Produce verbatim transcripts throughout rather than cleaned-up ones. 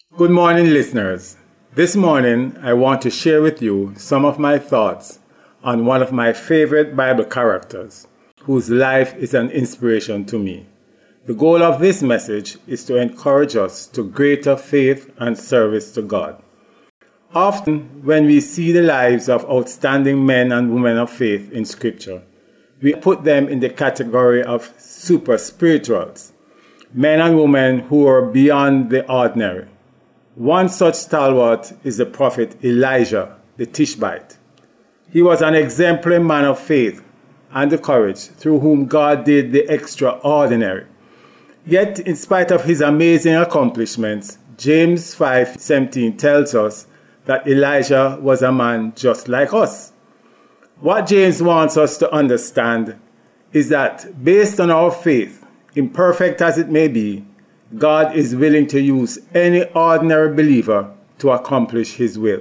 Good morning, listeners. This morning, I want to share with you some of my thoughts on one of my favorite Bible characters, whose life is an inspiration to me. The goal of this message is to encourage us to greater faith and service to God. Often, when we see the lives of outstanding men and women of faith in Scripture, we put them in the category of super spirituals, men and women who are beyond the ordinary. One such stalwart is the prophet Elijah, the Tishbite. He was an exemplary man of faith and the courage through whom God did the extraordinary. Yet, in spite of his amazing accomplishments, James five seventeen tells us that Elijah was a man just like us. What James wants us to understand is that based on our faith, imperfect as it may be, God is willing to use any ordinary believer to accomplish his will.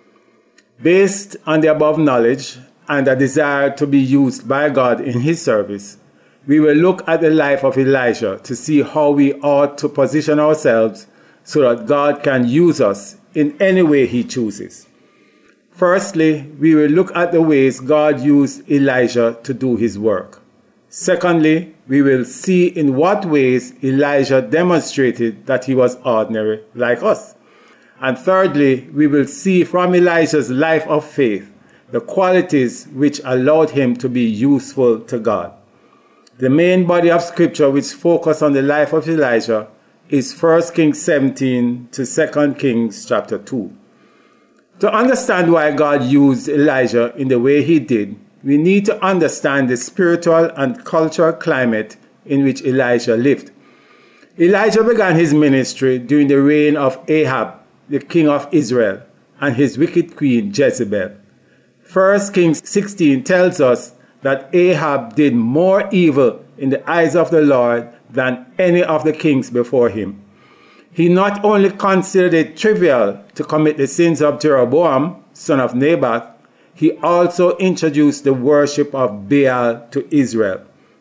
Based on the above knowledge and a desire to be used by God in his service, we will look at the life of Elijah to see how we ought to position ourselves so that God can use us in any way he chooses. Firstly, we will look at the ways God used Elijah to do his work. Secondly, we will see in what ways Elijah demonstrated that he was ordinary like us. And thirdly, we will see from Elijah's life of faith the qualities which allowed him to be useful to God. The main body of scripture which focuses on the life of Elijah is First Kings seventeen to Second Kings chapter two. To understand why God used Elijah in the way he did, we need to understand the spiritual and cultural climate in which Elijah lived. Elijah began his ministry during the reign of Ahab, the king of Israel, and his wicked queen Jezebel. First Kings sixteen tells us that Ahab did more evil in the eyes of the Lord than any of the kings before him. He not only considered it trivial to commit the sins of Jeroboam, son of Nebat, he also introduced the worship of Baal to Israel,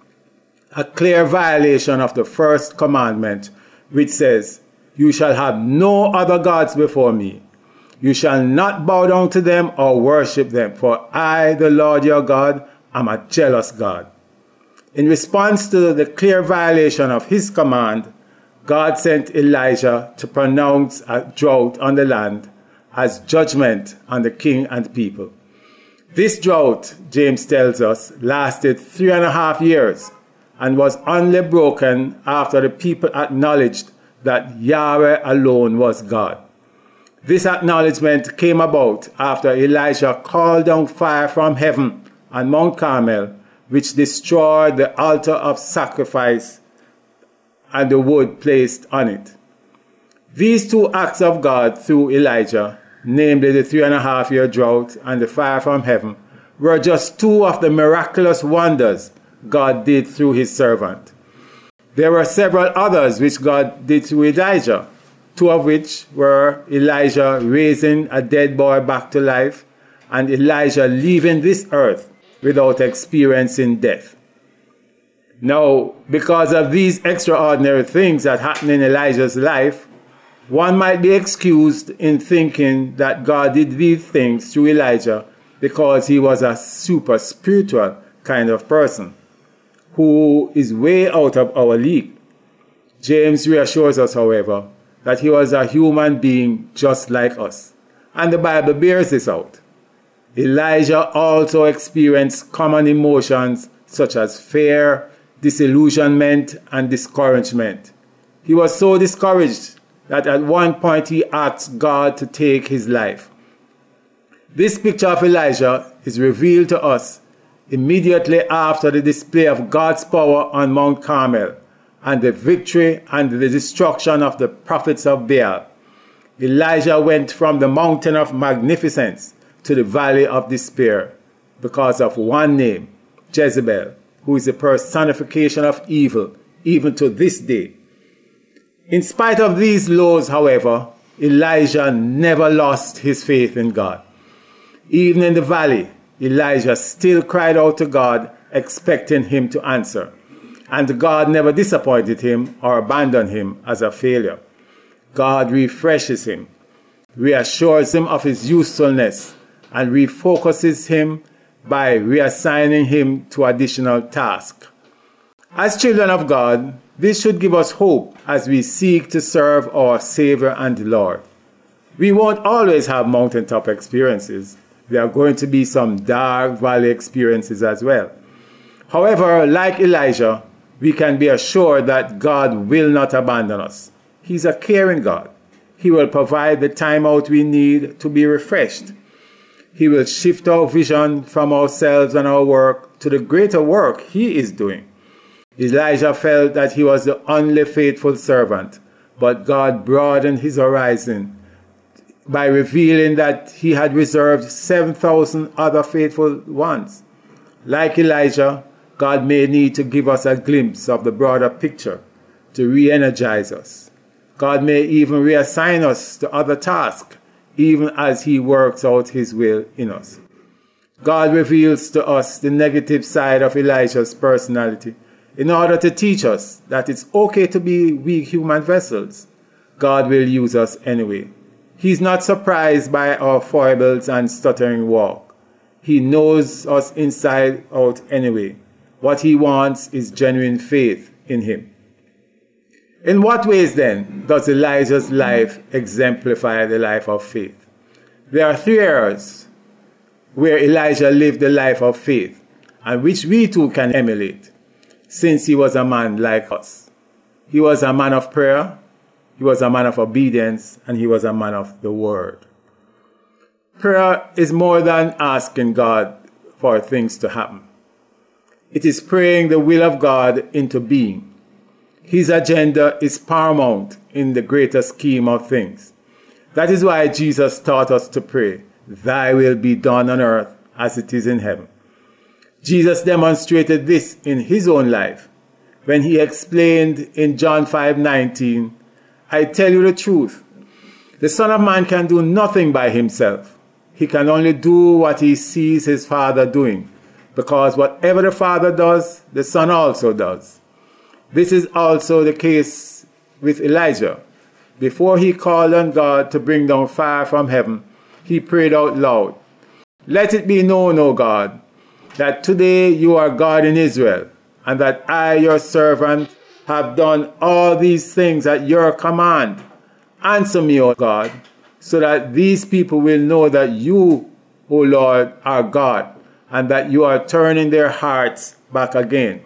a clear violation of the first commandment, which says, "You shall have no other gods before me. You shall not bow down to them or worship them, for I, the Lord your God, am a jealous God." In response to the clear violation of his command, God sent Elijah to pronounce a drought on the land as judgment on the king and people. This drought, James tells us, lasted three and a half years and was only broken after the people acknowledged that Yahweh alone was God. This acknowledgement came about after Elijah called down fire from heaven on Mount Carmel, which destroyed the altar of sacrifice and the wood placed on it. These two acts of God through Elijah, namely the three and a half year drought and the fire from heaven, were just two of the miraculous wonders God did through his servant. There were several others which God did through Elijah, two of which were Elijah raising a dead boy back to life and Elijah leaving this earth without experiencing death. Now, because of these extraordinary things that happened in Elijah's life, one might be excused in thinking that God did these things through Elijah because he was a super spiritual kind of person who is way out of our league. James reassures us, however, that he was a human being just like us, and the Bible bears this out. Elijah also experienced common emotions such as fear, disillusionment, and discouragement. He was so discouraged that at one point he asked God to take his life. This picture of Elijah is revealed to us immediately after the display of God's power on Mount Carmel and the victory and the destruction of the prophets of Baal. Elijah went from the mountain of magnificence to the valley of despair because of one name, Jezebel, who is the personification of evil even to this day. In spite of these lows, however, Elijah never lost his faith in God. Even in the valley, Elijah still cried out to God, expecting him to answer. And God never disappointed him or abandoned him as a failure. God refreshes him, reassures him of his usefulness, and refocuses him by reassigning him to additional tasks. As children of God, this should give us hope as we seek to serve our Savior and Lord. We won't always have mountaintop experiences. There are going to be some dark valley experiences as well. However, like Elijah, we can be assured that God will not abandon us. He's a caring God. He will provide the time out we need to be refreshed. He will shift our vision from ourselves and our work to the greater work he is doing. Elijah felt that he was the only faithful servant, but God broadened his horizon by revealing that he had reserved seven thousand other faithful ones. Like Elijah, God may need to give us a glimpse of the broader picture to re-energize us. God may even reassign us to other tasks, even as he works out his will in us. God reveals to us the negative side of Elijah's personality in order to teach us that it's okay to be weak human vessels. God will use us anyway. He's not surprised by our foibles and stuttering walk. He knows us inside out anyway. What he wants is genuine faith in him. In what ways then does Elijah's life exemplify the life of faith? There are three areas where Elijah lived the life of faith and which we too can emulate, since he was a man like us. He was a man of prayer, he was a man of obedience, and he was a man of the word. Prayer is more than asking God for things to happen. It is praying the will of God into being. His agenda is paramount in the greater scheme of things. That is why Jesus taught us to pray, "Thy will be done on earth as it is in heaven." Jesus demonstrated this in his own life when he explained in John five nineteen, "I tell you the truth, the Son of Man can do nothing by himself. He can only do what he sees his Father doing, because whatever the Father does, the Son also does." This is also the case with Elijah. Before he called on God to bring down fire from heaven, he prayed out loud, "Let it be known, O God, that today you are God in Israel, and that I, your servant, have done all these things at your command. Answer me, O God, so that these people will know that you, O Lord, are God, and that you are turning their hearts back again."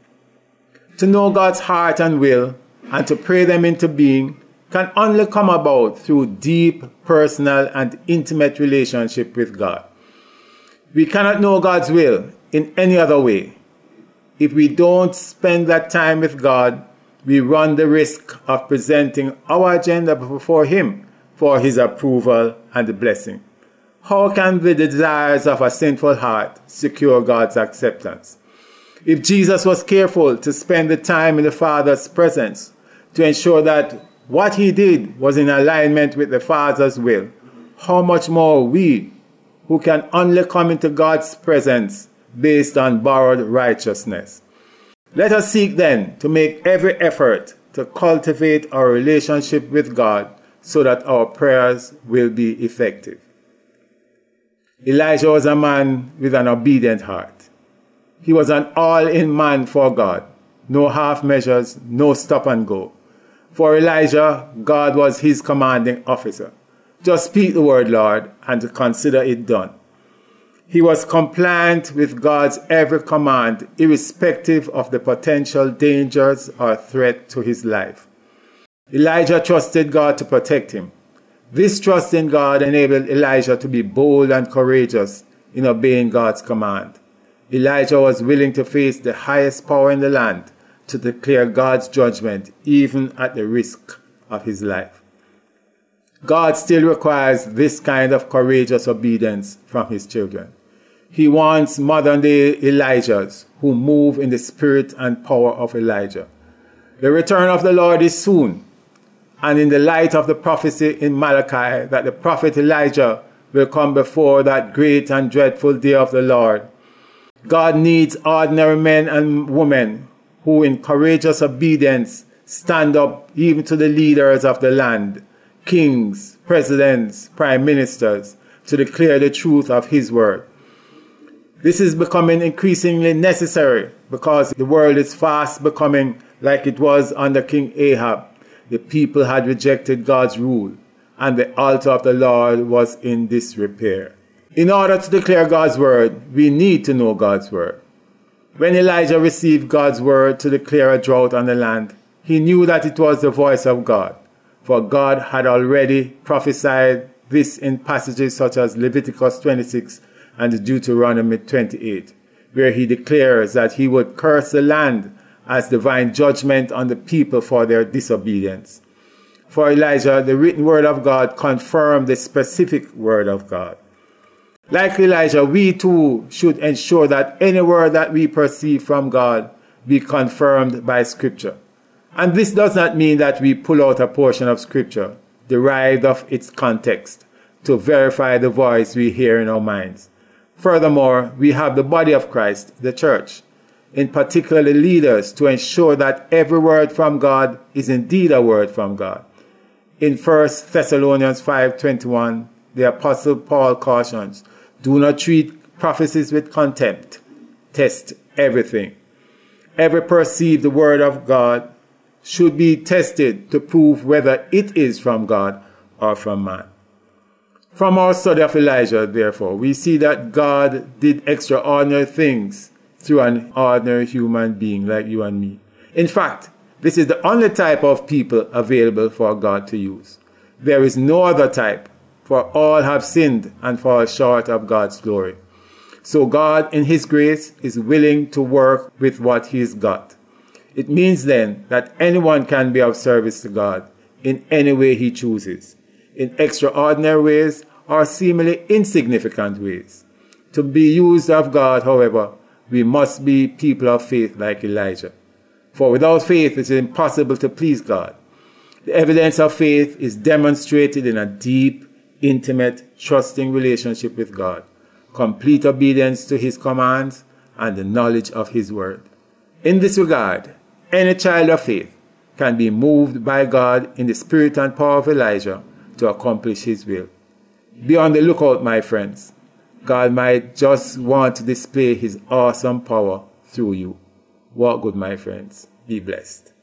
To know God's heart and will, and to pray them into being, can only come about through deep, personal, and intimate relationship with God. We cannot know God's will in any other way. If we don't spend that time with God, we run the risk of presenting our agenda before him for his approval and blessing. How can the desires of a sinful heart secure God's acceptance? If Jesus was careful to spend the time in the Father's presence to ensure that what he did was in alignment with the Father's will, how much more we, who can only come into God's presence based on borrowed righteousness. Let us seek then to make every effort to cultivate our relationship with God so that our prayers will be effective. Elijah was a man with an obedient heart. He was an all-in man for God. No half measures, no stop and go. For Elijah, God was his commanding officer. Just speak the word, Lord, and to consider it done. He was compliant with God's every command, irrespective of the potential dangers or threat to his life. Elijah trusted God to protect him. This trust in God enabled Elijah to be bold and courageous in obeying God's command. Elijah was willing to face the highest power in the land to declare God's judgment, even at the risk of his life. God still requires this kind of courageous obedience from his children. He wants modern-day Elijahs who move in the spirit and power of Elijah. The return of the Lord is soon, and in the light of the prophecy in Malachi that the prophet Elijah will come before that great and dreadful day of the Lord, God needs ordinary men and women who in courageous obedience stand up even to the leaders of the land, kings, presidents, prime ministers, to declare the truth of his word. This is becoming increasingly necessary because the world is fast becoming like it was under King Ahab. The people had rejected God's rule, and the altar of the Lord was in disrepair. In order to declare God's word, we need to know God's word. When Elijah received God's word to declare a drought on the land, he knew that it was the voice of God, for God had already prophesied this in passages such as Leviticus twenty-six and Deuteronomy twenty-eight, where he declares that he would curse the land as divine judgment on the people for their disobedience. For Elijah, the written word of God confirmed the specific word of God. Like Elijah, we too should ensure that any word that we perceive from God be confirmed by Scripture. And this does not mean that we pull out a portion of Scripture derived of its context to verify the voice we hear in our minds. Furthermore, we have the body of Christ, the church, in particular the leaders, to ensure that every word from God is indeed a word from God. In First Thessalonians five twenty-one, the Apostle Paul cautions, "Do not treat prophecies with contempt. Test everything." Every perceived word of God should be tested to prove whether it is from God or from man. From our study of Elijah, therefore, we see that God did extraordinary things through an ordinary human being like you and me. In fact, this is the only type of people available for God to use. There is no other type, for all have sinned and fall short of God's glory. So God, in his grace, is willing to work with what he's got. It means then that anyone can be of service to God in any way he chooses, in extraordinary ways or seemingly insignificant ways. To be used of God, however, we must be people of faith like Elijah. For without faith, it is impossible to please God. The evidence of faith is demonstrated in a deep, intimate, trusting relationship with God, complete obedience to his commands, and the knowledge of his word. In this regard, any child of faith can be moved by God in the spirit and power of Elijah to accomplish his will. Be on the lookout, my friends. God might just want to display his awesome power through you. Walk good, my friends. Be blessed.